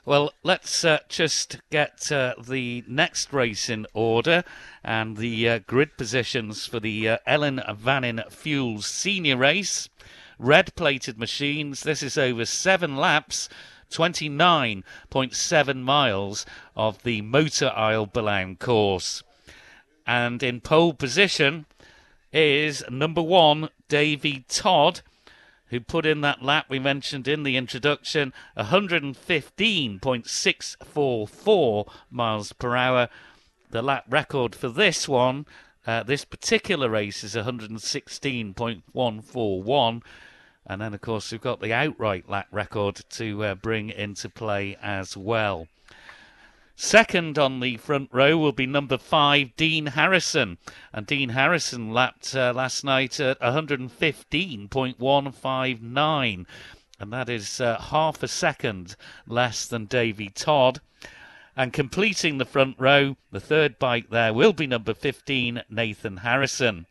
Well, let's just get the next race in order and the grid positions for the Ellen Vannin Fuels Senior Race. Red-plated machines. This is over 7 laps, 29.7 miles of the Motor Isle Belawn course. And in pole position is number 1, Davy Todd, who put in that lap we mentioned in the introduction, 115.644 miles per hour. The lap record for this one, this particular race, is 116.141. And then, of course, we've got the outright lap record to bring into play as well. Second on the front row will be number 5, Dean Harrison. And Dean Harrison lapped last night at 115.159. And that is half a second less than Davy Todd. And completing the front row, the third bike there will be number 15, Nathan Harrison.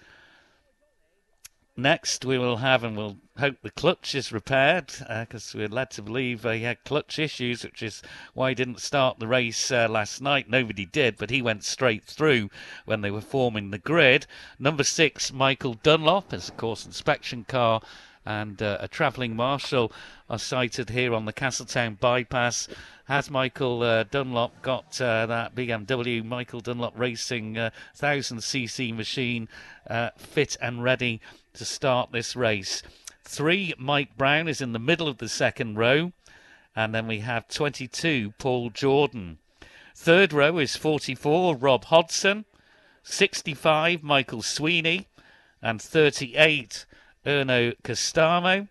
Next we will have, and we'll hope the clutch is repaired, because we're led to believe he had clutch issues, which is why he didn't start the race last night. Nobody did, but he went straight through when they were forming the grid. Number 6, Michael Dunlop, as a course inspection car and a travelling marshal are sighted here on the Castletown bypass. Has Michael Dunlop got that BMW Michael Dunlop Racing 1000cc machine fit and ready to start this race? 3, Mike Brown is in the middle of the second row, and then we have 22, Paul Jordan. Third row is 44, Rob Hodson, 65, Michael Sweeney, and 38, Erno Costamo.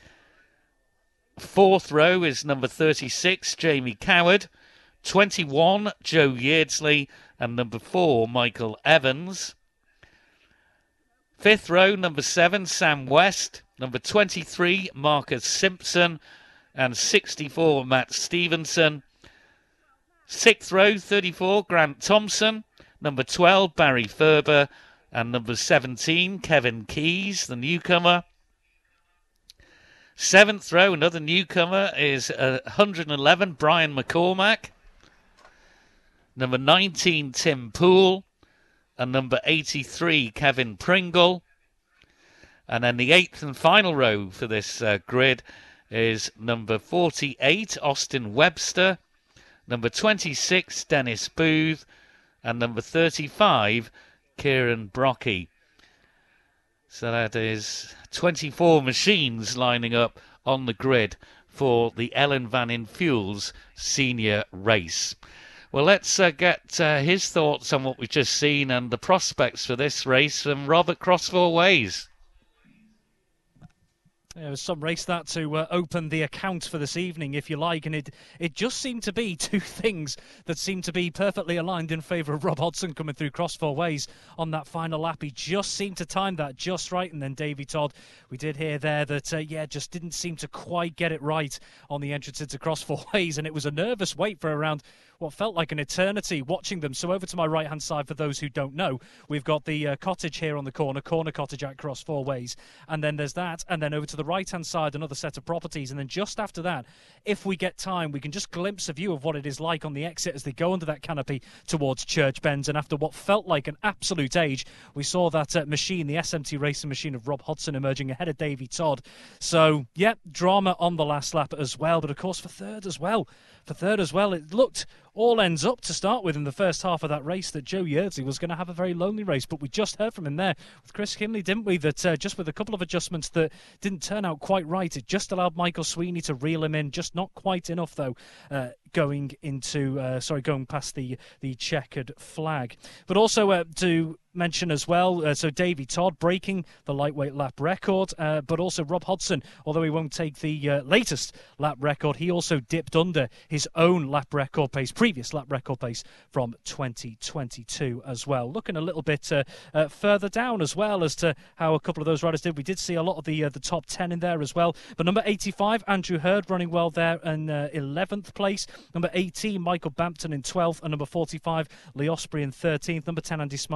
Fourth row is number 36, Jamie Coward, 21, Joe Yeardsley, and number 4, Michael Evans. Fifth row, number 7, Sam West, number 23, Marcus Simpson, and 64, Matt Stevenson. Sixth row, 34, Grant Thompson, number 12, Barry Ferber, and number 17, Kevin Keys, the newcomer. Seventh row, another newcomer, is 111, Brian McCormack. Number 19, Tim Poole. And number 83, Kevin Pringle. And then the eighth and final row for this grid is number 48, Austin Webster. Number 26, Dennis Booth. And number 35, Kieran Brocky. So that is 24 machines lining up on the grid for the Ellen Vannin Fuels Senior Race. Well, let's get his thoughts on what we've just seen and the prospects for this race from Robert Cross-Four Ways. It was some race that to open the account for this evening, if you like, and it just seemed to be two things that seemed to be perfectly aligned in favour of Rob Hodson coming through Cross-Four Ways on that final lap. He just seemed to time that just right, and then Davy Todd, we did hear there that, just didn't seem to quite get it right on the entrance into Cross-Four Ways, and it was a nervous wait for around what felt like an eternity watching them. So over to my right-hand side, for those who don't know, we've got the cottage here on the corner cottage at Cross-Four Ways, and then there's that, and then over to the right-hand side, another set of properties, and then just after that, if we get time, we can just glimpse a view of what it is like on the exit as they go under that canopy towards Church Bends. And after what felt like an absolute age, we saw that machine, the SMT racing machine of Rob Hodson, emerging ahead of Davy Todd. So, yeah, drama on the last lap as well, but of course for third as well, it looked all ends up to start with in the first half of that race that Joe Yeardsley was going to have a very lonely race, but we just heard from him there with Chris Kimley, didn't we, that just with a couple of adjustments that didn't turn out quite right, it just allowed Michael Sweeney to reel him in, just not quite enough though, going past the checkered flag. But also to mention as well, so Davy Todd breaking the lightweight lap record, but also Rob Hodson, although he won't take the latest lap record, he also dipped under his own previous lap record pace from 2022 as well. Looking a little bit further down as well as to how a couple of those riders did. We did see a lot of the top 10 in there as well. But number 85, Andrew Hurd, running well there in 11th place. Number 18, Michael Bampton in 12th. And number 45, Lee Osprey in 13th. Number 10, Andy Smart, the newcomer,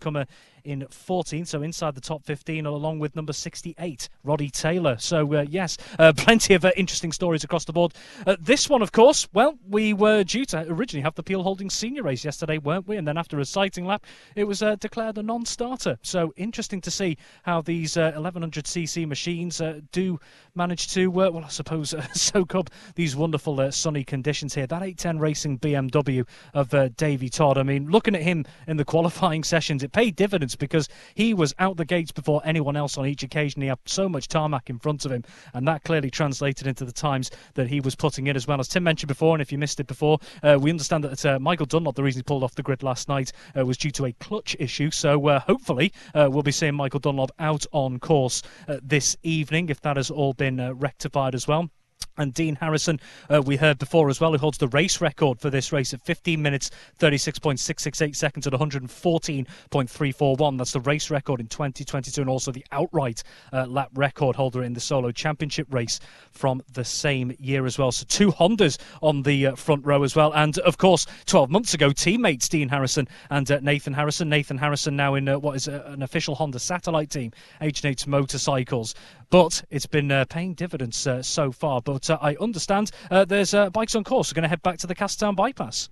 newcomer in 14th, so inside the top 15, along with number 68, Roddy Taylor. So, yes, plenty of interesting stories across the board. This one, of course, well, we were due to originally have the Peel Holdings senior race yesterday, weren't we? And then after a sighting lap, it was declared a non-starter. So, interesting to see how these 1100cc machines do manage to, well, I suppose, soak up these wonderful sunny conditions here. That 810 Racing BMW of Davey Todd, I mean, looking at him in the qualifying sessions, it paid dividends because he was out the gates before anyone else on each occasion. He had so much tarmac in front of him, and that clearly translated into the times that he was putting in as well. As Tim mentioned before, and if you missed it before, we understand that Michael Dunlop, the reason he pulled off the grid last night, was due to a clutch issue. So hopefully we'll be seeing Michael Dunlop out on course this evening, if that has all been rectified as well. And Dean Harrison, we heard before as well, who holds the race record for this race at 15 minutes, 36.668 seconds at 114.341. That's the race record in 2022 and also the outright lap record holder in the solo championship race from the same year as well. So 2 Hondas on the front row as well. And, of course, 12 months ago, teammates Dean Harrison and Nathan Harrison. Nathan Harrison now in what is an official Honda satellite team, H&H Motorcycles. But it's been paying dividends so far. But I understand there's bikes on course. We're going to head back to the Castertown bypass.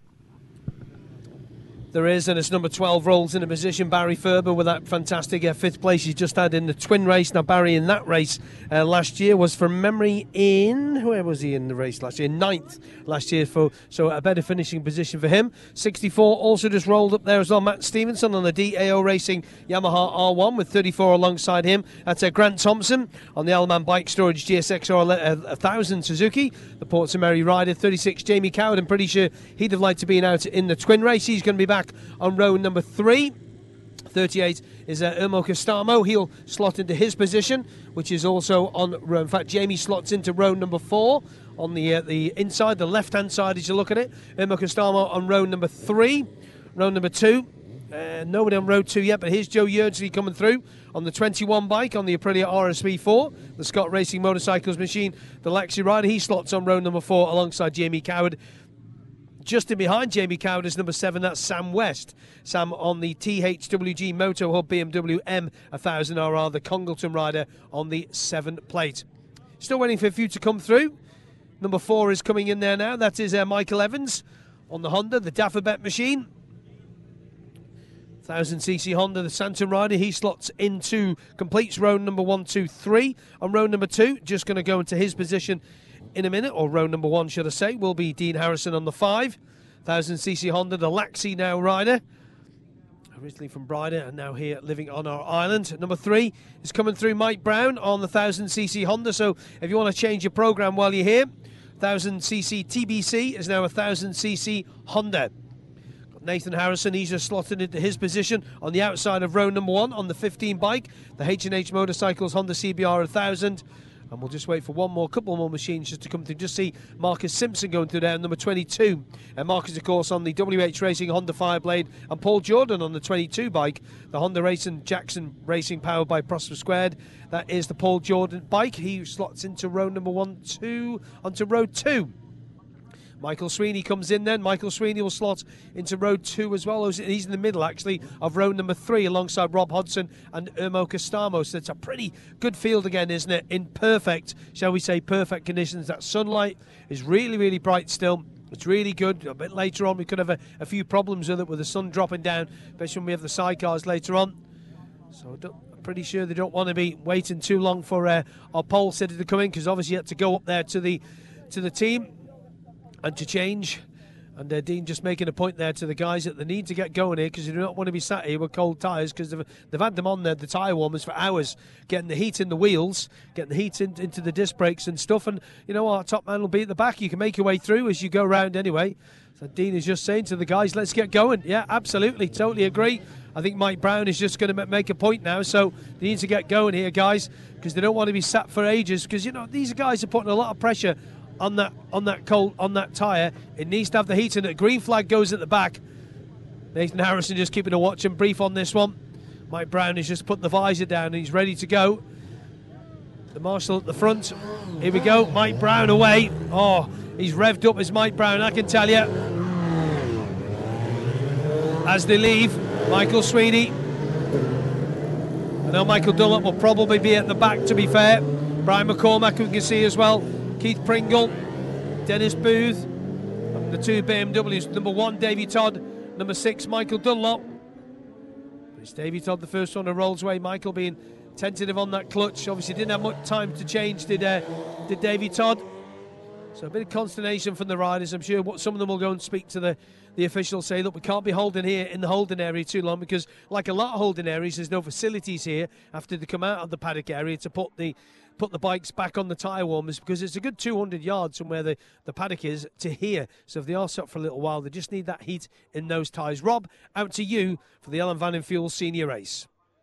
There is, and it's number 12 rolls into position. Barry Ferber with that fantastic 5th place he's just had in the twin race. Now, Barry in that race last year was, from memory, where was he in the race last year? 9th last year, so a better finishing position for him. 64 also just rolled up there as well. Matt Stevenson on the DAO Racing Yamaha R1 with 34 alongside him. That's Grant Thompson on the Allman Bike Storage GSX-R 1000 Suzuki. The Ports of Mary rider, 36, Jamie Coward. I'm pretty sure he'd have liked to be out in the twin race. He's going to be back on row number 3. 38 is Irmo Castamo. He'll slot into his position, which is also on row. In fact, Jamie slots into row number 4 on the inside, the left-hand side as you look at it. Irmo Castamo on row number 3. Row number 2. Nobody on row 2 yet, but here's Joe Yerdsley coming through on the 21 bike on the Aprilia RSV4, the Scott Racing Motorcycles machine, the Lexi rider. He slots on row number 4 alongside Jamie Coward. Just in behind Jamie Coward is number 7, that's Sam West. Sam on the THWG Moto Hub BMW M1000RR, the Congleton rider on the 7 plate. Still waiting for a few to come through. Number 4 is coming in there now. That is Michael Evans on the Honda, the Dafabet machine. 1000cc Honda, the Santon rider. He slots into, completes row number 1, 2, 3. On row number 2, just going to go into his position in a minute, or row number 1 should I say, will be Dean Harrison on the 5. 1000cc Honda, the Laxey now rider, originally from Bryden and now here living on our island. Number 3 is coming through, Mike Brown on the 1000cc Honda. So if you want to change your program while you're here, 1000cc TBC is now a 1000cc Honda. Got Nathan Harrison, he's just slotted into his position on the outside of row number 1 on the 15 bike, the H&H Motorcycles Honda CBR 1000. And we'll just wait for couple more machines just to come through. Just see Marcus Simpson going through there, number 22. And Marcus, of course, on the WH Racing Honda Fireblade, and Paul Jordan on the 22 bike, the Honda Racing Jackson Racing powered by Prosper Squared. That is the Paul Jordan bike. He slots into row number 1, 2, onto row 2. Michael Sweeney comes in then. Michael Sweeney will slot into row 2 as well. He's in the middle, actually, of row number 3 alongside Rob Hodson and Irmo Castamo. So it's a pretty good field again, isn't it? In perfect, shall we say, perfect conditions. That sunlight is really, really bright still. It's really good. A bit later on, we could have a few problems with it, with the sun dropping down, especially when we have the sidecars later on. So I'm pretty sure they don't want to be waiting too long for our pole sitter to come in, because obviously you had to go up there to the team and to change. And Dean just making a point there to the guys that they need to get going here, because you do not want to be sat here with cold tyres, because they've had them on there, the tyre warmers, for hours, getting the heat in the wheels, getting the heat into the disc brakes and stuff. And you know, our top man will be at the back. You can make your way through as you go round anyway. So Dean is just saying to the guys, let's get going. Yeah, absolutely, totally agree. I think Mike Brown is just going to make a point now, so they need to get going here, guys, because they don't want to be sat for ages, because you know, these guys are putting a lot of pressure on that tyre. It needs to have the heat in it. Green flag goes at the back. Nathan Harrison just keeping a watch and brief on this one. Mike Brown has just put the visor down and he's ready to go. The marshal at the front. Here we go. Mike Brown away. Oh, he's revved up as Mike Brown, I can tell you. As they leave, Michael Sweeney I know Michael Dunlop will probably be at the back, to be fair. Brian McCormack, we can see as well. Keith Pringle, Dennis Booth, the two BMWs. Number 1, Davy Todd. Number 6, Michael Dunlop. It's Davy Todd, the first one, who rolls away. Michael being tentative on that clutch. Obviously didn't have much time to change, did Davy Todd. So a bit of consternation from the riders. I'm sure some of them will go and speak to the officials, say, look, we can't be holding here in the holding area too long, because like a lot of holding areas, there's no facilities here after they come out of the paddock area to put the bikes back on the tyre warmers, because it's a good 200 yards from where the paddock is to here. So if they are stopped for a little while, they just need that heat in those tyres. Rob, out to you for the Ellen Vannin Fuels Senior Race.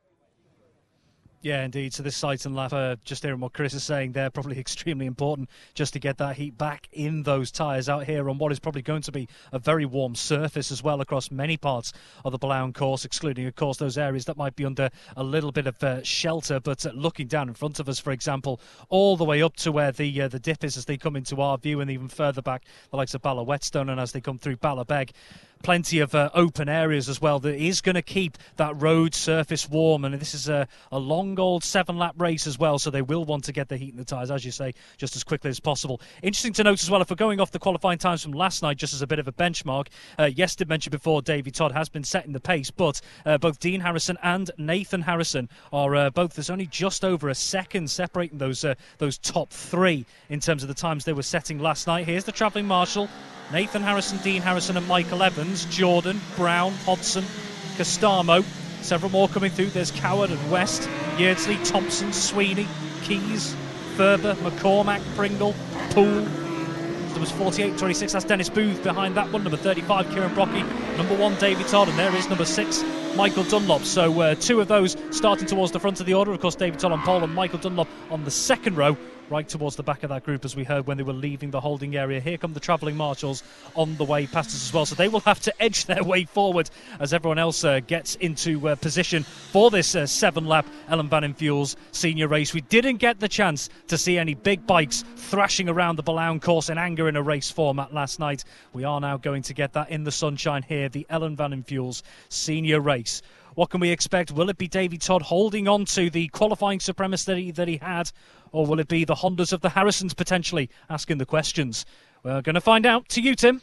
Yeah, indeed. So this sight and lap, just hearing what Chris is saying there, probably extremely important just to get that heat back in those tyres out here on what is probably going to be a very warm surface as well across many parts of the Ballown course, excluding, of course, those areas that might be under a little bit of shelter. But looking down in front of us, for example, all the way up to where the dip is as they come into our view, and even further back, the likes of Bala Whetstone, and as they come through Ballabeg, plenty of open areas as well that is going to keep that road surface warm. And this is a long old 7-lap race as well, so they will want to get the heat in the tyres, as you say, just as quickly as possible. Interesting to note as well, if we're going off the qualifying times from last night, just as a bit of a benchmark, yes, did mention before, Davy Todd has been setting the pace, but both Dean Harrison and Nathan Harrison are both, there's only just over a second separating those top three in terms of the times they were setting last night. Here's the travelling marshal: Nathan Harrison, Dean Harrison and Michael Evans, Jordan, Brown, Hodson, Costamo. Several more coming through. There's Coward and West, Yeardsley, Thompson, Sweeney, Keys, Ferber, McCormack, Pringle, Poole. Numbers 48, 26, that's Dennis Booth behind that one. Number 35, Kieran Brocky. Number 1, Davy Todd. And there is number 6, Michael Dunlop. So two of those starting towards the front of the order. Of course, Davy Todd on pole and Michael Dunlop on the second row, right towards the back of that group, as we heard when they were leaving the holding area. Here come the travelling marshals on the way past us as well, so they will have to edge their way forward as everyone else gets into position for this 7-lap Ellen Vannin Fuels Senior Race. We didn't get the chance to see any big bikes thrashing around the Ballown course in anger in a race format last night. We are now going to get that in the sunshine here, the Ellen Vannin Fuels Senior Race. What can we expect? Will it be Davy Todd holding on to the qualifying supremacy that he had, or will it be the Hondas of the Harrisons potentially asking the questions? We're going to find out. To you, Tim.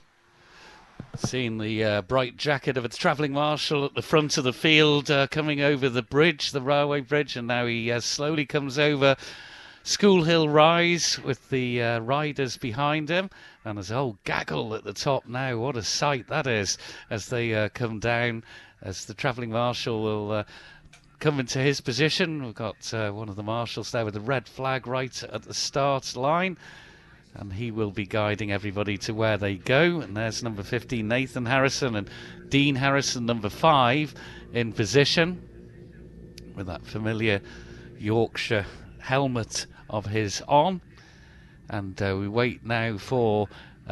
Seeing the bright jacket of a travelling marshal at the front of the field coming over the bridge, the railway bridge, and now he slowly comes over School Hill Rise with the riders behind him, and there's a whole gaggle at the top now. What a sight that is as they come down, as the travelling marshal will come into his position. We've got one of the marshals there with the red flag right at the start line, and he will be guiding everybody to where they go. And there's number 15, Nathan Harrison, and Dean Harrison, number 5, in position with that familiar Yorkshire helmet of his on. And we wait now for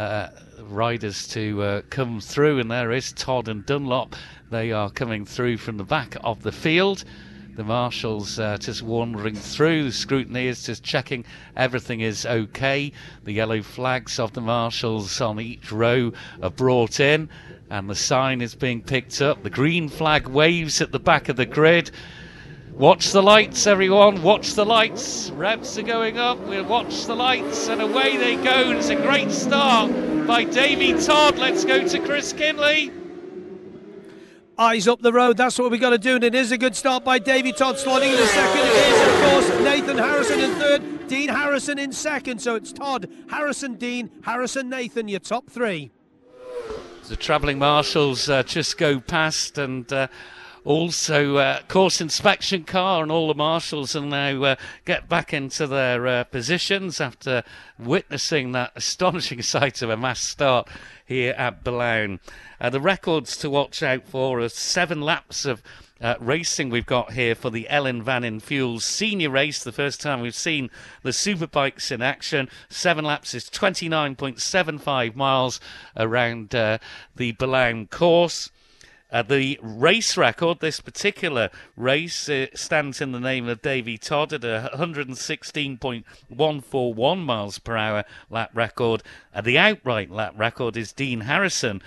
riders to come through, and there is Todd and Dunlop. They are coming through from the back of the field. The marshals just wandering through. The scrutiny is just checking everything is okay. The yellow flags of the marshals on each row are brought in, and the sign is being picked up. The green flag waves at the back of the grid. Watch the lights, everyone. Watch the lights. Revs are going up. We'll watch the lights, and away they go. It's a great start by Davy Todd. Let's go to Chris Kinley. Eyes up the road, that's what we got to do, and it is a good start by Davy Todd. Slotting in a second, it is, of course, Nathan Harrison in third, Dean Harrison in second. So it's Todd, Harrison, Dean, Harrison, Nathan, your top three. The travelling marshals just go past, and also course inspection car, and all the marshals will now get back into their positions after witnessing that astonishing sight of a mass start here at Ballown. The records to watch out for are 7 laps of racing we've got here for the Ellen Vannin Fuels Senior Race. The first time we've seen the superbikes in action. 7 laps is 29.75 miles around the Ballown course. The race record, this particular race, stands in the name of Davy Todd at a 116.141 miles per hour lap record. The outright lap record is Dean Harrison,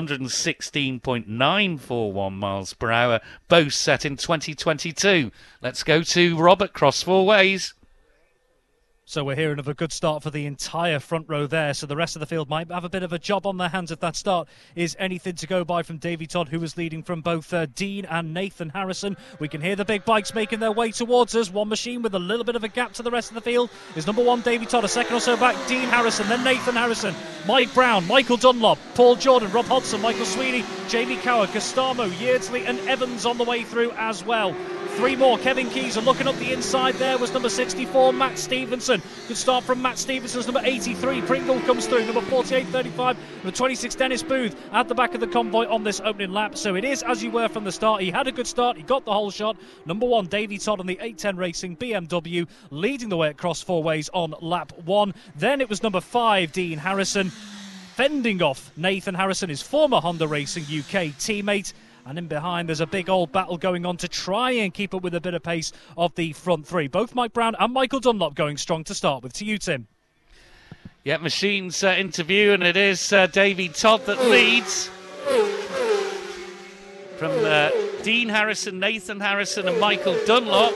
116.941 miles per hour, both set in 2022. Let's go to Robert Cross Four Ways. So we're hearing of a good start for the entire front row there. So the rest of the field might have a bit of a job on their hands if that start is anything to go by from Davy Todd, who was leading from both Dean and Nathan Harrison. We can hear the big bikes making their way towards us. One machine with a little bit of a gap to the rest of the field is number 1, Davy Todd. A second or so back, Dean Harrison, then Nathan Harrison, Mike Brown, Michael Dunlop, Paul Jordan, Rob Hodson, Michael Sweeney, Jamie Coward, Costamo, Yeardsley and Evans on the way through as well. 3 more. Kevin Keys are looking up the inside. There was number 64, Matt Stevenson. Good start from Matt Stevenson's number 83. Pringle comes through. Number 48, 35. Number 26, Dennis Booth at the back of the convoy on this opening lap. So it is as you were from the start. He had a good start. He got the whole shot. Number 1, Davy Todd on the 810 Racing BMW, leading the way across 4 ways on lap 1. Then it was number 5, Dean Harrison, fending off Nathan Harrison, his former Honda Racing UK teammate. And in behind, there's a big old battle going on to try and keep up with a bit of pace of the front 3. Both Mike Brown and Michael Dunlop going strong to start with. To you, Tim. Yeah, machines interview, and it is Davy Todd that leads. From Dean Harrison, Nathan Harrison and Michael Dunlop.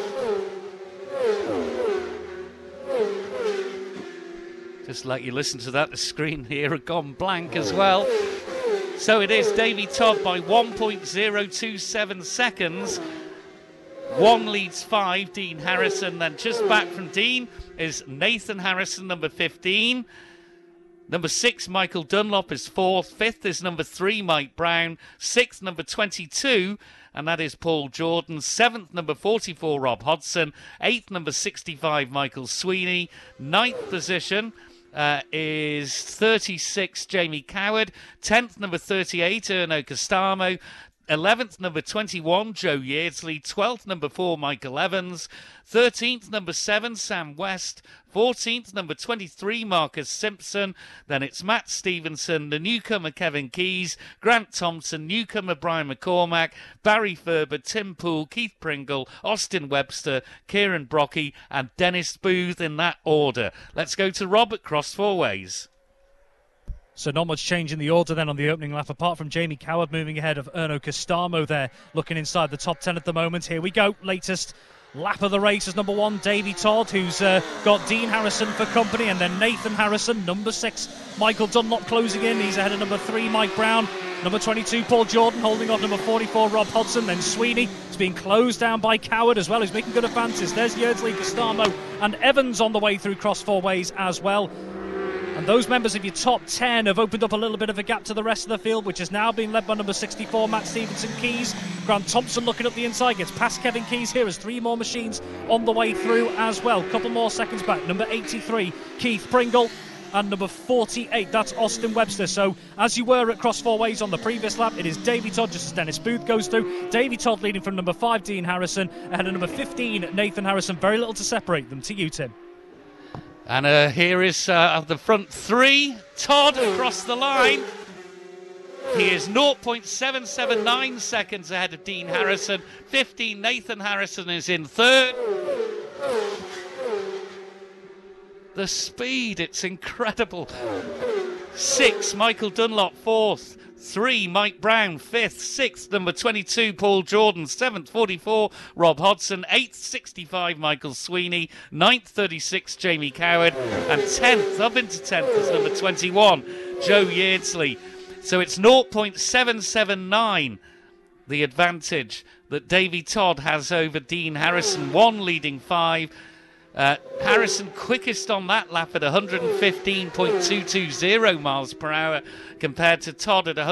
Just like you listen to that, the screen here had gone blank as well. So it is Davy Todd by 1.027 seconds. 1 leads 5, Dean Harrison. Then just back from Dean is Nathan Harrison, number 15. Number 6, Michael Dunlop is 4th. 5th is number 3, Mike Brown. 6th, number 22, and that is Paul Jordan. 7th, number 44, Rob Hodson. 8th, number 65, Michael Sweeney. 9th position is 36, Jamie Coward. 10th, number 38, Erno Costamo. 11th, number 21, Joe Yeardsley. 12th, number 4, Michael Evans. 13th, number 7, Sam West. 14th, number 23, Marcus Simpson. Then it's Matt Stevenson, the newcomer Kevin Keys, Grant Thompson, newcomer Brian McCormack, Barry Ferber, Tim Poole, Keith Pringle, Austin Webster, Kieran Brocky and Dennis Booth in that order. Let's go to Robert Cross Four Ways. So not much change in the order then on the opening lap, apart from Jamie Coward moving ahead of Erno Costamo there, looking inside the top 10 at the moment. Here we go, latest lap of the race is number 1, Davy Todd, who's got Dean Harrison for company, and then Nathan Harrison, number 6, Michael Dunlop closing in. He's ahead of number 3, Mike Brown. Number 22, Paul Jordan, holding off number 44, Rob Hodson. Then Sweeney is being closed down by Coward as well. He's making good advances. There's Yeardsley, Costamo and Evans on the way through Cross Four Ways as well. And those members of your top 10 have opened up a little bit of a gap to the rest of the field, which is now being led by number 64, Matt Stevenson Keys. Grant Thompson looking up the inside, gets past Kevin Keys here as 3 more machines on the way through as well. Couple more seconds back. Number 83, Keith Pringle. And number 48, that's Austin Webster. So, as you were at Cross Four Ways on the previous lap, it is Davy Todd just as Dennis Booth goes through. Davy Todd leading from number 5, Dean Harrison, ahead of number 15, Nathan Harrison. Very little to separate them. To you, Tim. And here is the front 3, Todd across the line. He is 0.779 seconds ahead of Dean Harrison. 15, Nathan Harrison is in 3rd. The speed, it's incredible. 6, Michael Dunlop, 4th. 3, Mike Brown, 5th. 6th, number 22, Paul Jordan. 7th, 44, Rob Hodson. 8th, 65, Michael Sweeney. 9th, 36, Jamie Coward. And 10th, up into 10th, is number 21, Joe Yeardsley. So it's 0.779, the advantage that Davy Todd has over Dean Harrison. 1 leading 5. Harrison quickest on that lap at 115.220 miles per hour compared to Todd at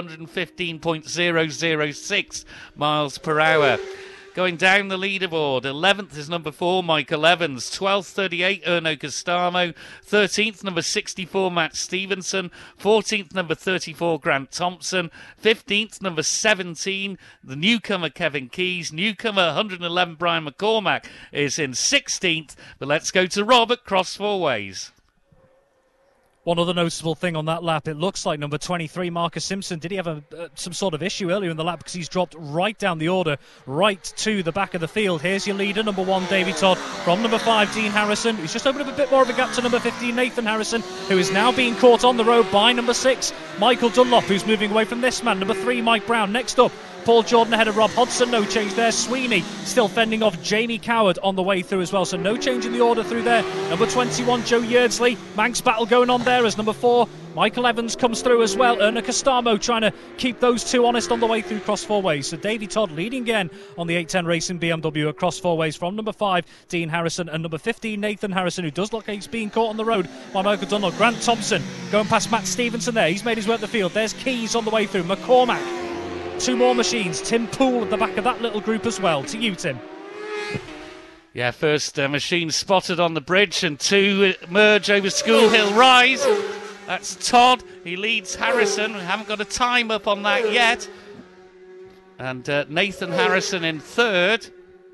115.006 miles per hour. Going down the leaderboard, 11th is number 4, Michael Evans. 12th, 38, Erno Costamo. 13th, number 64, Matt Stevenson. 14th, number 34, Grant Thompson. 15th, number 17, the newcomer Kevin Keys. Newcomer 111, Brian McCormack is in 16th. But let's go to Robert Cross Four Ways. One other noticeable thing on that lap, it looks like number 23, Marcus Simpson, did he have some sort of issue earlier in the lap because he's dropped right down the order, right to the back of the field. Here's your leader, number 1, Davy Todd, from number 5, Dean Harrison, who's just opened up a bit more of a gap to number 15, Nathan Harrison, who is now being caught on the road by number 6, Michael Dunlop, who's moving away from this man. Number 3, Mike Brown. Next up, Paul Jordan ahead of Rob Hodson, no change there. Sweeney still fending off Jamie Coward on the way through as well, so no change in the order through there. Number 21, Joe Yeardsley. Manx battle going on there as number 4, Michael Evans comes through as well. Erna Costamo trying to keep those two honest on the way through cross four ways. So Davy Todd leading again on the 810 Racing BMW across four ways from number 5, Dean Harrison, and number 15, Nathan Harrison, who does look like he's being caught on the road by Michael Dunlop. Grant Thompson going past Matt Stevenson there. He's made his way up the field. There's Keys on the way through. McCormack. 2 more machines. Tim Poole at the back of that little group as well. To you, Tim. Yeah, first machine spotted on the bridge and 2 merge over School Hill Rise. That's Todd. He leads Harrison. We haven't got a time up on that yet. And Nathan Harrison in 3rd.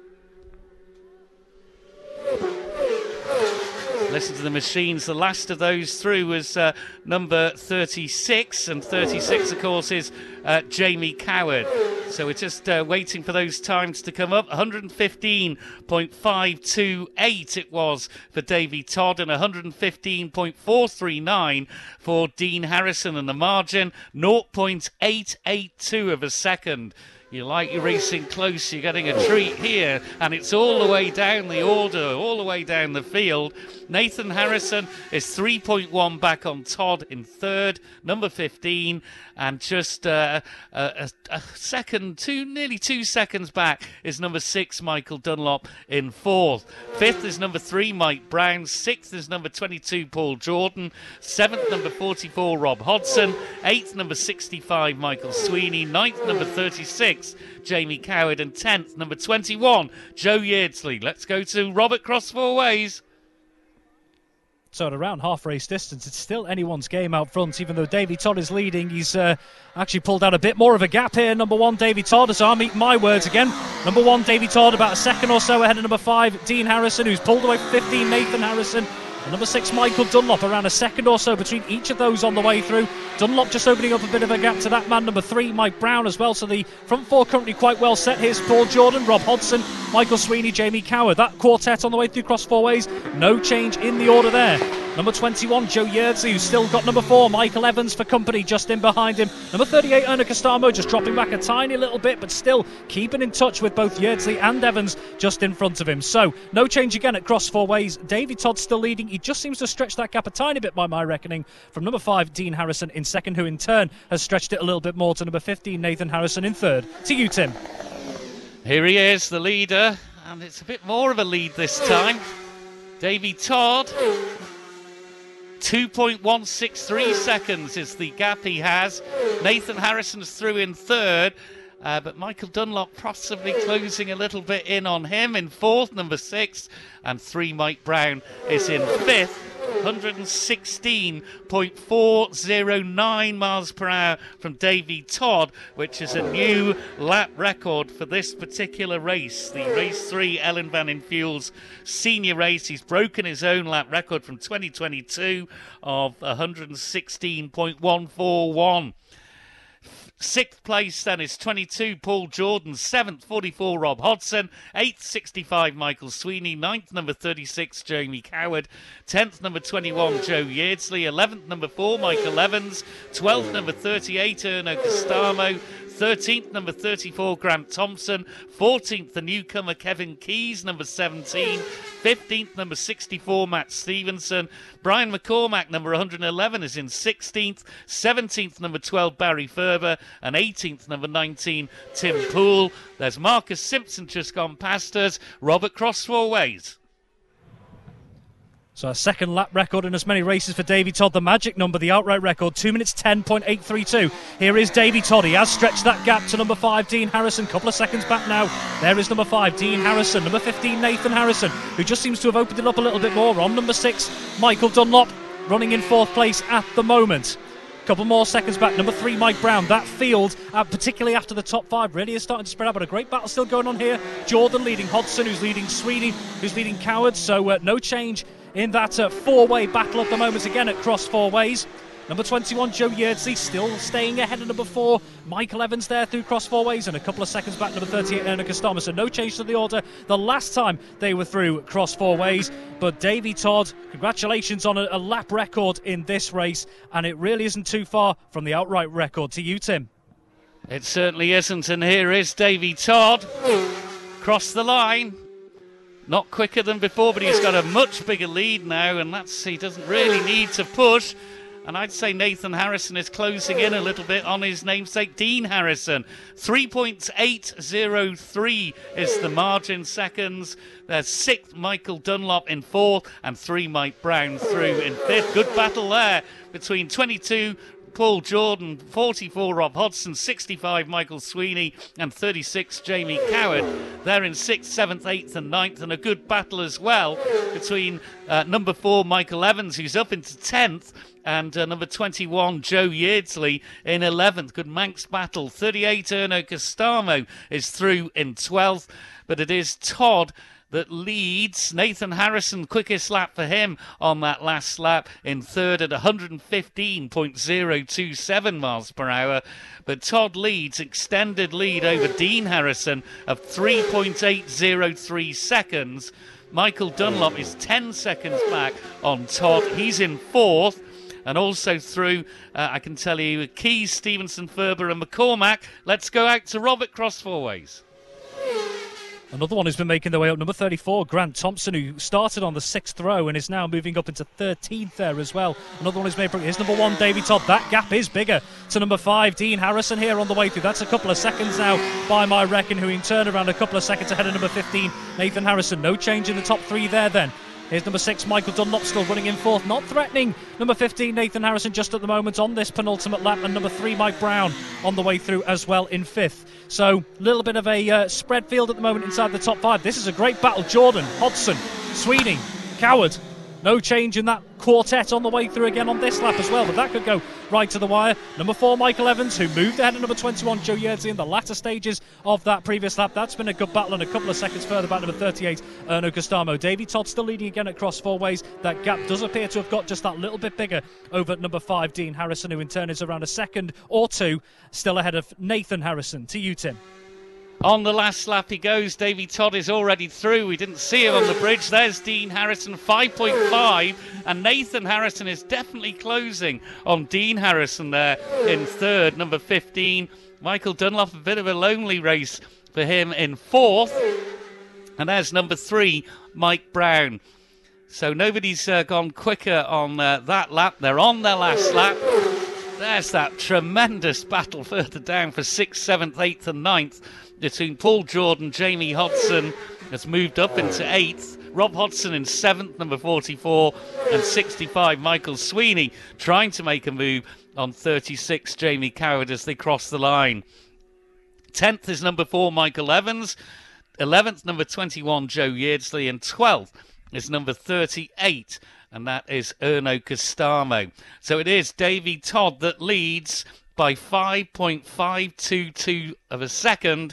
Listen to the machines. The last of those through was number 36, and 36, of course, is Jamie Coward. So we're just waiting for those times to come up. 115.528 it was for Davy Todd, and 115.439 for Dean Harrison, and the margin 0.882 of a second. You like your racing close, you're getting a treat here, and it's all the way down the order, all the way down the field. Nathan Harrison is 3.1 back on Todd in 3rd, number 15, and just a second, nearly 2 seconds back is number 6, Michael Dunlop in 4th. 5th is number 3, Mike Brown. 6th is number 22, Paul Jordan. 7th, number 44, Rob Hodson. 8th, number 65, Michael Sweeney. 9th, number 36, Jamie Coward. And 10th, number 21, Joe Yeardsley. Let's go to Robert Cross four ways. So at around half race distance, it's still anyone's game out front, even though Davy Todd is leading. He's actually pulled out a bit more of a gap here. Number 1, Davy Todd, as I'm eating my words again. Number 1, Davy Todd, about a second or so ahead of number 5, Dean Harrison, who's pulled away from 15, Nathan Harrison. And number 6, Michael Dunlop, around a second or so between each of those on the way through. Dunlop just opening up a bit of a gap to that man. Number 3, Mike Brown as well. So the front four currently quite well set. Here's Paul Jordan, Rob Hodson, Michael Sweeney, Jamie Coward. That quartet on the way through cross four ways. No change in the order there. Number 21, Joe Yeardsley, who's still got number 4, Michael Evans for company just in behind him. Number 38, Erna Costamo, just dropping back a tiny little bit, but still keeping in touch with both Yeardsley and Evans just in front of him. So, no change again at cross four ways. Davy Todd still leading. He just seems to stretch that gap a tiny bit by my reckoning from number 5, Dean Harrison in second, who in turn has stretched it a little bit more to number 15, Nathan Harrison in third. To you, Tim. Here he is, the leader, and it's a bit more of a lead this time. Davy Todd. 2.163 seconds is the gap he has. Nathan Harrison's through in 3rd, but Michael Dunlop possibly closing a little bit in on him in 4th, number 6, and 3, Mike Brown is in 5th. 116.409 miles per hour from Davy Todd, which is a new lap record for this particular race, the Race 3 Ellen Van in Fuels senior race. He's broken his own lap record from 2022 of 116.141. 6th place then is 22, Paul Jordan. 7th, 44, Rob Hodson. 8th, 65, Michael Sweeney. 9th, number 36, Jamie Coward. 10th, number 21, Joe Yeardsley. 11th, number 4, Michael Evans. 12th, number 38, Erno Costamo. 13th, number 34, Grant Thompson. 14th, the newcomer Kevin Keys, number 17. 15th, number 64, Matt Stevenson. Brian McCormack, number 111, is in 16th. 17th, number 12, Barry Ferber. And 18th, number 19, Tim Poole. There's Marcus Simpson just gone past us. Robert Cross four ways. So a second lap record in as many races for Davy Todd. The magic number, the outright record, 2 minutes 10.832. Here is Davy Todd. He has stretched that gap to number 5, Dean Harrison. Couple of seconds back now. There is number 5, Dean Harrison. Number 15, Nathan Harrison, who just seems to have opened it up a little bit more. On number 6, Michael Dunlop, running in 4th place at the moment. Couple more seconds back. Number 3, Mike Brown. That field, particularly after the top 5, really is starting to spread out, but a great battle still going on here. Jordan leading Hodson, who's leading Sweeney, who's leading Coward. So no change in that four-way battle at the moment again at Cross Four Ways. Number 21, Joe Yeardsley, still staying ahead of number 4, Michael Evans there through Cross Four Ways, and a couple of seconds back, number 38, Erna Kostama. So no change to the order the last time they were through Cross Four Ways. But Davy Todd, congratulations on a lap record in this race, and it really isn't too far from the outright record. To you, Tim. It certainly isn't, and here is Davy Todd. Cross the line. Not quicker than before, but he's got a much bigger lead now, and he doesn't really need to push. And I'd say Nathan Harrison is closing in a little bit on his namesake, Dean Harrison. 3.803 is the margin seconds. There's 6th, Michael Dunlop in 4th, and 3, Mike Brown through in 5th. Good battle there between 22, Paul Jordan, 44, Rob Hodgson, 65, Michael Sweeney, and 36, Jamie Coward. They're in 6th, 7th, 8th, and 9th, and a good battle as well between number 4, Michael Evans, who's up into 10th, and number 21, Joe Yeardsley in 11th. Good Manx battle. 38, Erno Costamo is through in 12th, but it is Todd that leads. Nathan Harrison, quickest lap for him on that last lap, in 3rd at 115.027 miles per hour. But Todd leads, extended lead over Dean Harrison of 3.803 seconds. Michael Dunlop is 10 seconds back on Todd. He's in 4th. And also through, I can tell you, Keys, Stevenson, Ferber and McCormack. Let's go out to Robert Cross Four Ways. Another one who's been making their way up, number 34, Grant Thompson, who started on the 6th row and is now moving up into 13th there as well. Another one who's made progress is number 1, Davy Todd. That gap is bigger to number 5, Dean Harrison, here on the way through. That's a couple of seconds now by my reckon, who in turn around a couple of seconds ahead of number 15, Nathan Harrison. No change in the top 3 there then. Here's number 6, Michael Dunlop, still running in 4th, not threatening. Number 15, Nathan Harrison, just at the moment on this penultimate lap. And number 3, Mike Brown, on the way through as well in 5th. So, a little bit of a spread field at the moment inside the top 5. This is a great battle. Jordan, Hodgson, Sweeney, Coward. No change in that quartet on the way through again on this lap as well, but that could go right to the wire. Number 4, Michael Evans, who moved ahead of number 21, Joe Yeardsley, in the latter stages of that previous lap. That's been a good battle, and a couple of seconds further back, number 38, Erno Costamo. Davy Todd still leading again at Cross Four Ways. That gap does appear to have got just that little bit bigger over at number 5, Dean Harrison, who in turn is around a second or two still ahead of Nathan Harrison. To you, Tim. On the last lap he goes. Davy Todd is already through. We didn't see him on the bridge. There's Dean Harrison, 5.5. And Nathan Harrison is definitely closing on Dean Harrison there in 3rd. Number 15, Michael Dunlop, a bit of a lonely race for him in 4th. And there's number 3, Mike Brown. So nobody's gone quicker on that lap. They're on their last lap. There's that tremendous battle further down for 6th, 7th, 8th and 9th. Between Paul Jordan, Jamie Hodgson has moved up into 8th. Rob Hodgson in 7th, number 44, and 65, Michael Sweeney, trying to make a move on 36, Jamie Coward, as they cross the line. 10th is number 4, Michael Evans. 11th, number 21, Joe Yeardsley. And 12th is number 38, and that is Erno Costamo. So it is Davy Todd that leads by 5.522 of a second.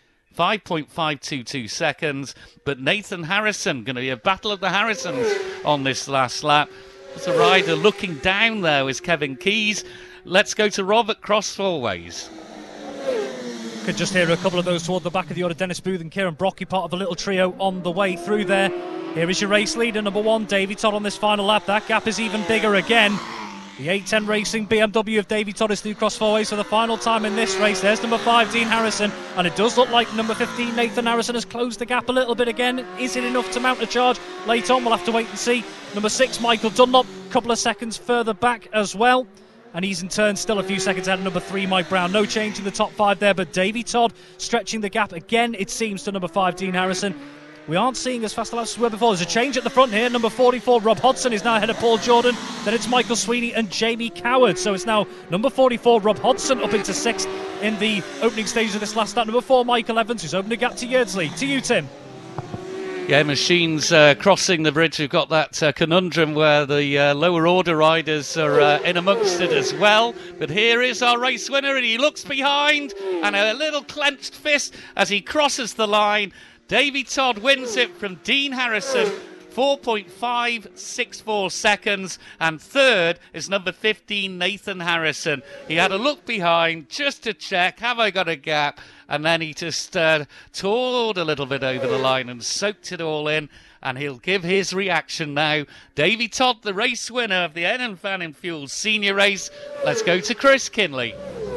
5.522 seconds, but Nathan Harrison, going to be a battle of the Harrisons on this last lap. There's a rider looking down there is Kevin Keys. Let's go to Robert Cross Four Ways. Could just hear a couple of those toward the back of the order. Dennis Booth and Kieran Brocky, part of a little trio on the way through there. Here is your race leader, number 1, Davy Todd, on this final lap. That gap is even bigger again. The 810 Racing BMW of Davy Todd is through Cross Four Ways for the final time in this race. There's number 5, Dean Harrison, and it does look like number 15, Nathan Harrison, has closed the gap a little bit again. Is it enough to mount a charge late on? We'll have to wait and see. Number 6, Michael Dunlop, a couple of seconds further back as well. And he's in turn still a few seconds ahead of number 3, Mike Brown. No change in the top 5 there, but Davy Todd stretching the gap again, it seems, to number 5, Dean Harrison. We aren't seeing as fast a laps as we were before. There's a change at the front here. Number 44, Rob Hodgson, is now ahead of Paul Jordan. Then it's Michael Sweeney and Jamie Coward. So it's now number 44, Rob Hodgson, up into 6th in the opening stages of this last start. Number 4, Michael Evans, who's opened a gap to Yeardsley. To you, Tim. Yeah, machines crossing the bridge. We've got that conundrum where the lower order riders are in amongst it as well. But here is our race winner, and he looks behind, and a little clenched fist as he crosses the line. Davy Todd wins it from Dean Harrison. 4.564 seconds, and third is number 15, Nathan Harrison. He had a look behind just to check, have I got a gap? And then he just toured a little bit over the line and soaked it all in. And he'll give his reaction now. Davy Todd, the race winner of the Ennan Fanning Fuels Senior Race. Let's go to Chris Kinley.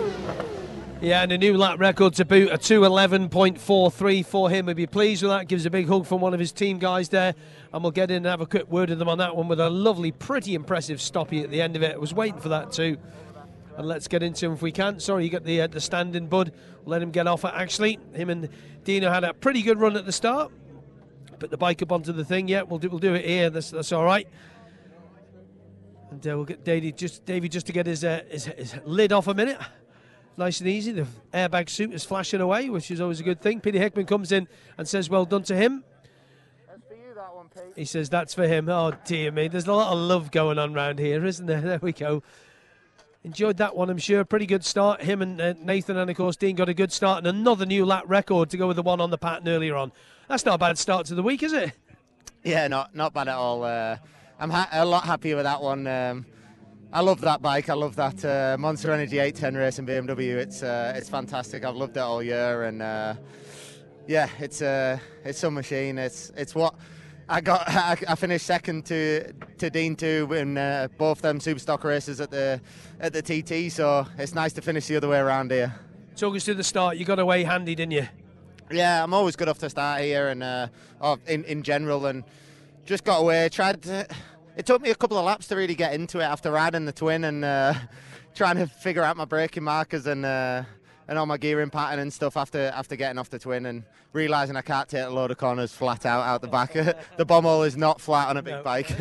Yeah, and a new lap record to boot, a 2:11.43 for him. We'd be pleased with that. Gives a big hug from one of his team guys there. And we'll get in and have a quick word with them on that one with a lovely, pretty impressive stoppie at the end of it. I was waiting for that too. And let's get into him if we can. Sorry, you got the stand-in, bud. We'll let him get off it, actually. Him and Dino had a pretty good run at the start. Put the bike up onto the thing. Yeah, we'll do it here. That's all right. And we'll get Davey just to get his lid off a minute. Nice and easy. The airbag suit is flashing away, which is always a good thing. Peter Hickman comes in and says, "Well done" to him. That's for you, that one, Pete. He says, "That's for him." Oh dear me, there's a lot of love going on around here, isn't there? There we go. Enjoyed that one, I'm sure. Pretty good start. Him and Nathan and, of course, Dean got a good start. And another new lap record to go with the one on the pattern earlier on. That's not a bad start to the week, is it? Yeah, not bad at all. I'm a lot happier with that one. I love that bike. I love that Monster Energy 810 racing BMW. It's fantastic. I've loved it all year. And, yeah, it's some machine. It's what... I finished second to Dean too in both them Superstock races at the TT, so it's nice to finish the other way around here. Talk us through the start. You got away handy, didn't you? Yeah, I'm always good off the start here, and in general, and just got away. It took me a couple of laps to really get into it after riding the twin and trying to figure out my braking markers and all my gearing pattern and stuff after getting off the twin and realising I can't take a load of corners flat out the back. The bomb hole is not flat on a big bike.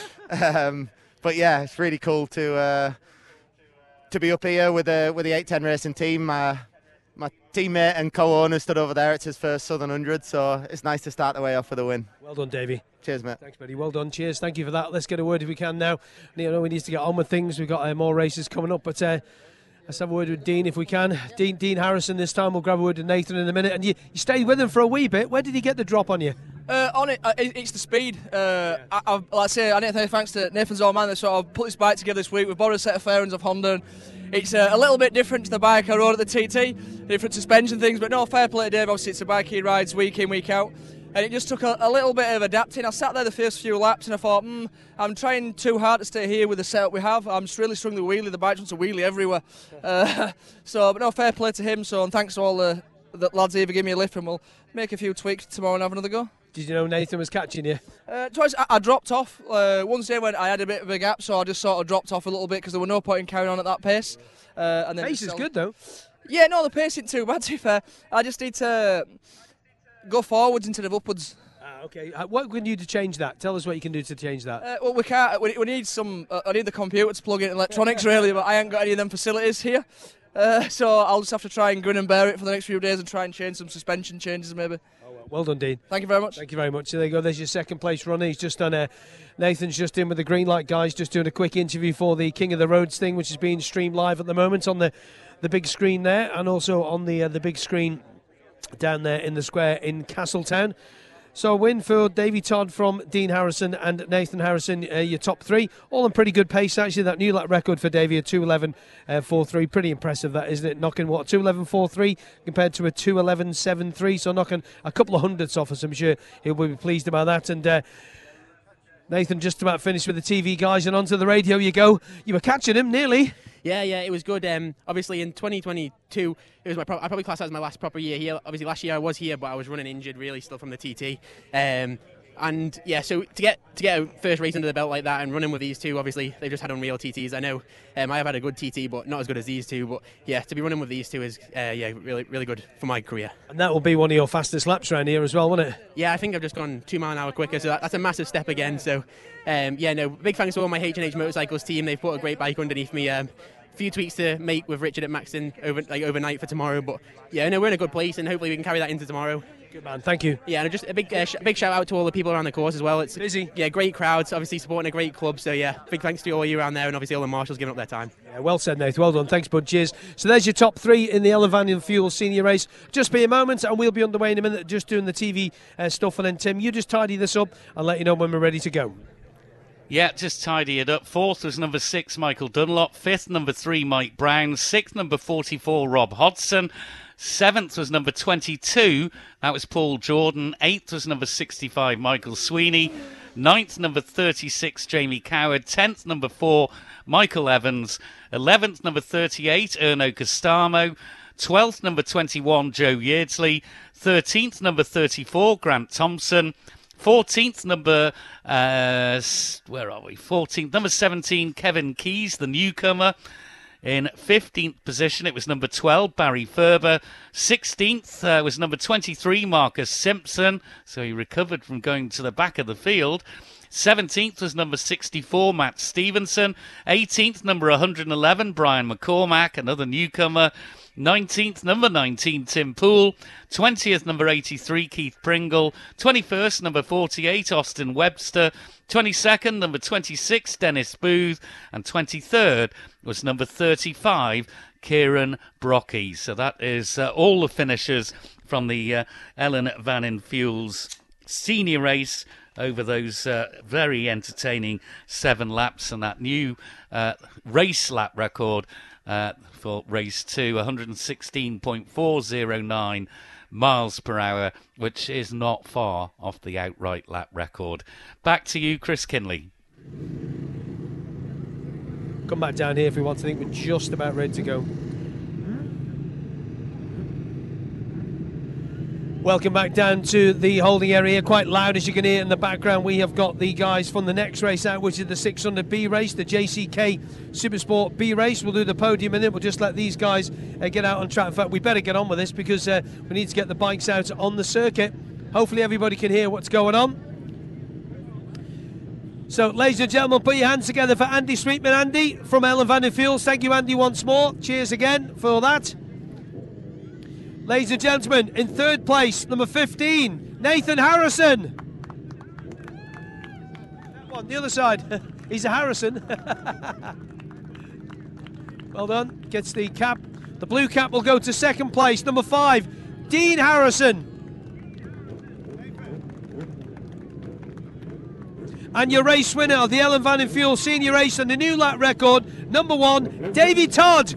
But yeah, it's really cool to be up here with the 810 racing team. My teammate and co-owner stood over there. It's his first Southern 100, so it's nice to start the way off with a win. Well done, Davey. Cheers, mate. Thanks, buddy. Well done. Cheers. Thank you for that. Let's get a word if we can now. You know, we need to get on with things. We've got more races coming up, but let's have a word with Dean if we can. Dean Harrison this time. We'll grab a word with Nathan in a minute. And you stayed with him for a wee bit. Where did he get the drop on you? It's the speed. Like I say, I need to say thanks to Nathan's old man that sort of put this bike together this week. We borrowed a set of fairings off Honda. And it's a little bit different to the bike I rode at the TT, different suspension things. But no, fair play to Dave. Obviously, it's a bike he rides week in, week out. And it just took a little bit of adapting. I sat there the first few laps and I thought, I'm trying too hard to stay here with the setup we have. I'm just really struggling with wheelie. The bike wants to wheelie everywhere. But no, fair play to him. So, and thanks to all the lads here for giving me a lift, and we'll make a few tweaks tomorrow and have another go. Did you know Nathan was catching you? Twice I dropped off. One day when I had a bit of a gap, so I just sort of dropped off a little bit because there was no point in carrying on at that pace. And then pace is good though. Yeah, no, the pace isn't too bad, to be fair. I just need to go forwards instead of upwards. Okay, what can you do to change that? Tell us what you can do to change that. Well, we can't. We need some. I need the computer to plug in electronics, really, but I ain't got any of them facilities here. So I'll just have to try and grin and bear it for the next few days and try and change some suspension changes, maybe. Well done, Dean. Thank you very much. Thank you very much. So there you go. There's your second place runner. He's just done Nathan's just in with the green light guys, just doing a quick interview for the King of the Roads thing, which is being streamed live at the moment on the big screen there, and also on the big screen down there in the square in Castletown. So a win for Davy Todd from Dean Harrison and Nathan Harrison, your top three. All in pretty good pace, actually. That new lap record for Davy, a 2:11.43. Pretty impressive, that, isn't it? Knocking, 2:11.43 compared to a 2:11.73. So knocking a couple of hundredths off us. I'm sure he'll be pleased about that. And Nathan just about finished with the TV guys, and onto the radio you go. You were catching him, nearly. Yeah, it was good. Obviously, in 2022, it was I probably class that as my last proper year here. Obviously, last year I was here, but I was running injured, really, still from the TT. And yeah, so to get a first race under the belt like that and running with these two, obviously they've just had unreal TTs. I know I have had a good TT, but not as good as these two. But yeah, to be running with these two is really, really good for my career. And that will be one of your fastest laps around here as well, won't it? Yeah, I think I've just gone 2 miles an hour quicker, so that's a massive step again. So big thanks to all my H&H Motorcycles team. They've put a great bike underneath me. few tweaks to make with Richard at Maxton overnight for tomorrow. But yeah, no, we're in a good place, and hopefully we can carry that into tomorrow. Good man, thank you. Yeah, and just a big shout out to all the people around the course as well. It's busy. Yeah, great crowds, obviously supporting a great club. So yeah, big thanks to all you around there, and obviously all the marshals giving up their time. Yeah, well said, Nath. Well done. Thanks, bud. Cheers. So there's your top 3 in the Ellen Vannion Fuel Senior Race. Just be a moment, and we'll be underway in a minute, just doing the TV stuff. And then Tim, you just tidy this up and let you know when we're ready to go. Yeah, just tidy it up. 4th was number 6, Michael Dunlop. 5th, number 3, Mike Brown. 6th, number 44, Rob Hodson. 7th was number 22, that was Paul Jordan. 8th was number 65, Michael Sweeney. 9th, number 36, Jamie Coward. 10th, number 4, Michael Evans. 11th, number 38, Erno Costamo. 12th, number 21, Joe Yeardsley. 13th, number 34, Grant Thompson. 14th, number 14th, number 17, Kevin Keys, the newcomer. In 15th position, it was number 12, Barry Ferber. 16th was number 23, Marcus Simpson. So he recovered from going to the back of the field. 17th was number 64, Matt Stevenson. 18th, number 111, Brian McCormack, another newcomer. 19th, number 19, Tim Poole. 20th, number 83, Keith Pringle. 21st, number 48, Austin Webster. 22nd, number 26, Dennis Booth. And 23rd was number 35, Kieran Brocky. So that is all the finishers from the Ellen Vannion Fuels senior race over those very entertaining 7 laps, and that new race lap record for race 2, 116.409 miles per hour, which is not far off the outright lap record. Back to you, Chris Kinley. Come back down here if we want to think we're just about ready to go. Welcome back down to the holding area. Quite loud, as you can hear in the background. We have got the guys from the next race out, which is the 600B race, the JCK Supersport B race. We'll do the podium in it. We'll just let these guys get out on track. In fact, we better get on with this because we need to get the bikes out on the circuit. Hopefully everybody can hear what's going on. So, ladies and gentlemen, put your hands together for Andy Sweetman. Andy from Ellen Vannion Fuels. Thank you, Andy, once more. Cheers again for that. Ladies and gentlemen, in 3rd place, number 15, Nathan Harrison. On the other side, he's a Harrison. Well done. Gets the cap. The blue cap will go to 2nd place, number 5, Dean Harrison. And your race winner of the Ellen Vannion Fuels Senior Race and the new lap record, number 1, Davey Todd.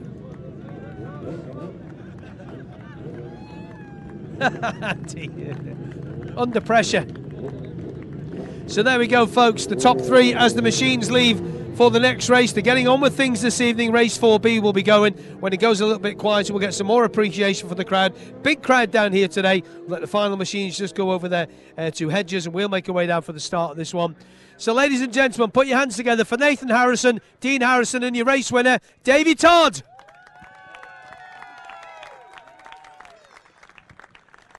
Under pressure. So there we go, folks. The top 3 as the machines leave for the next race. They're getting on with things this evening. Race 4B will be going. When it goes a little bit quieter, we'll get some more appreciation for the crowd. Big crowd down here today. We'll let the final machines just go over there to Hedges, and we'll make our way down for the start of this one. So, ladies and gentlemen, put your hands together for Nathan Harrison, Dean Harrison, and your race winner, Davey Todd.